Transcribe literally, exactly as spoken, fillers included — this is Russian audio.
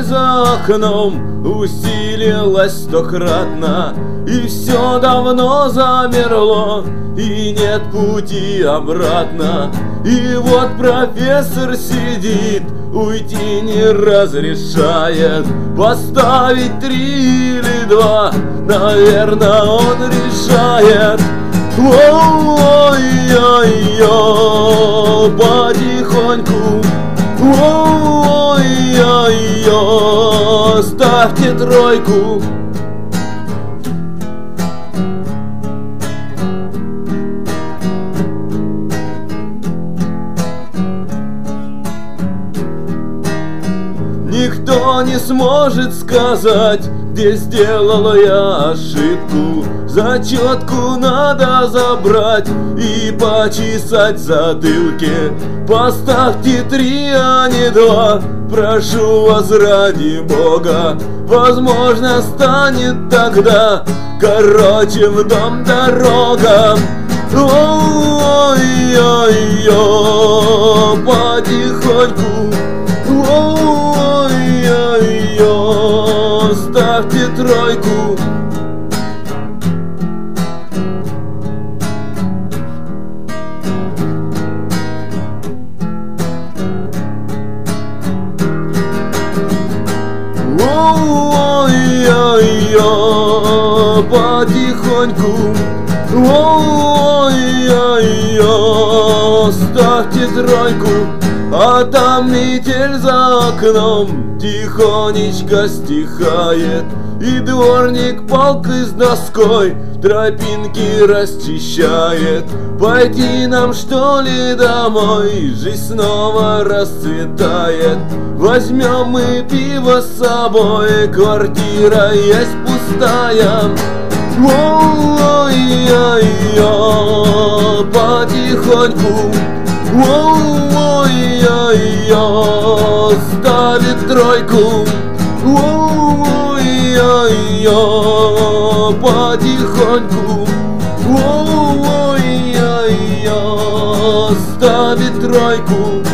за окном усилилась стократно, и все давно замерло, и нет пути обратно. И вот профессор сидит, уйти не разрешает, поставить три или два, наверное, он решает. Ой-ой-ой, потихоньку, ой-ой-ой, ставьте тройку. Никто не сможет сказать, где сделала я ошибку. Зачетку надо забрать и почесать затылки. Поставьте три, а не два, прошу вас ради Бога. Возможно, станет тогда короче в дом дорога. Ой-ой-ой, потихоньку, ой-ой-ой, ставьте тройку. Ой-ой-ой, потихоньку, ой-ой-ой, ставьте тройку. А там метель за окном тихонечко стихает, и дворник палкой с доской тропинки расчищает. Пойти нам что ли домой, жизнь снова расцветает. Возьмем мы пиво с собой, квартира есть пустая. Ой-ой-ой, потихоньку, ой-ой-ой, ставит тройку. Ой-ой-ой, потихоньку, ой-ой-ой, ставит тройку.